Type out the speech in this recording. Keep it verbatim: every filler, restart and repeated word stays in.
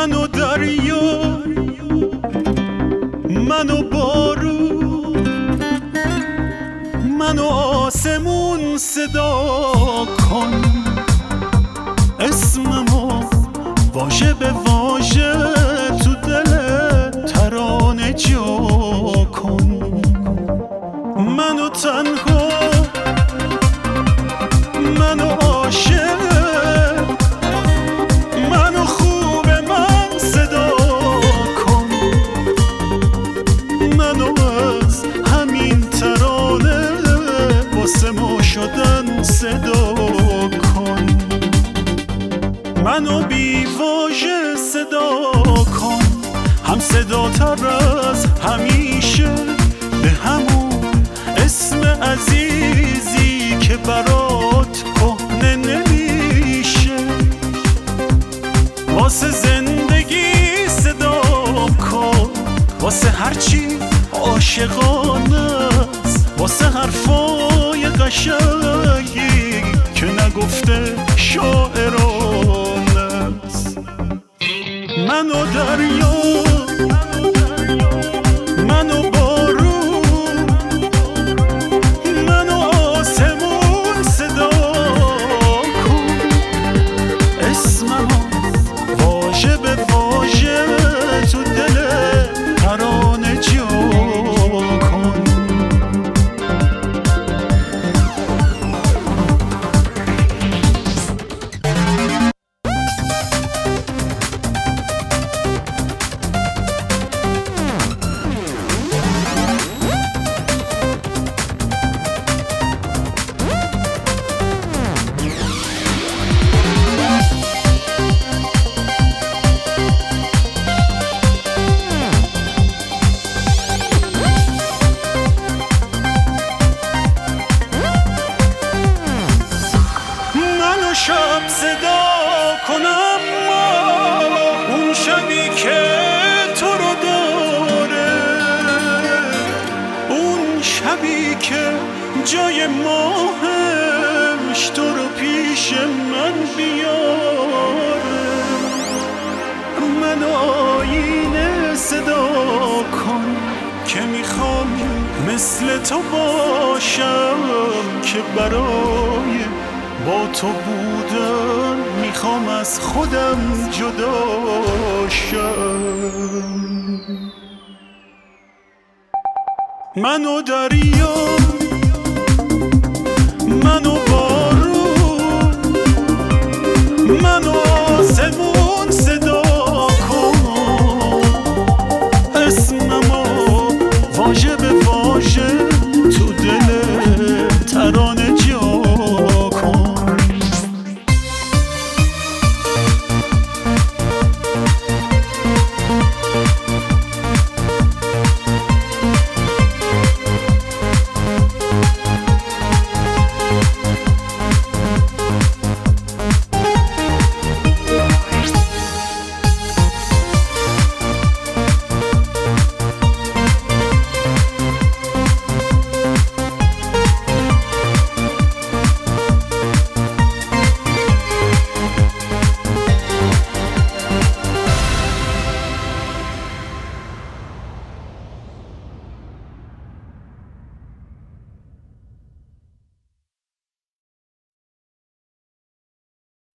من و دریا، من و بارون، من و آسمون صدا کن اسممو واژه به واژه تو دل ترانه جا کن. منو تنها، منو عاشق، منو خوب من صدا کن. منو از همین ترانه واسه ما شدن صدا کن. منو بی واژه صدا کن، هم صدا تر از همیشه به همون اسم عزیزی که برات کهنه نمیشه. واسه زندگی صدا کن، واسه هرچی عاشقانه است، واسه حرفای قشنگی که نگفته شاعرانه است. من و دریا، من و بارون، من و آسمون صدا کن اسممو واژه به واژه تو دل ترانه جا کن. شب صدا کنم ما اون شبی که تو رو داره، اون شبی که جای ماهش تو رو پیش من بیاره. من آینه صدا کن که میخوام مثل تو باشم، که برای با تو بودن میخوام از خودم جدا شم. من و دریا، من و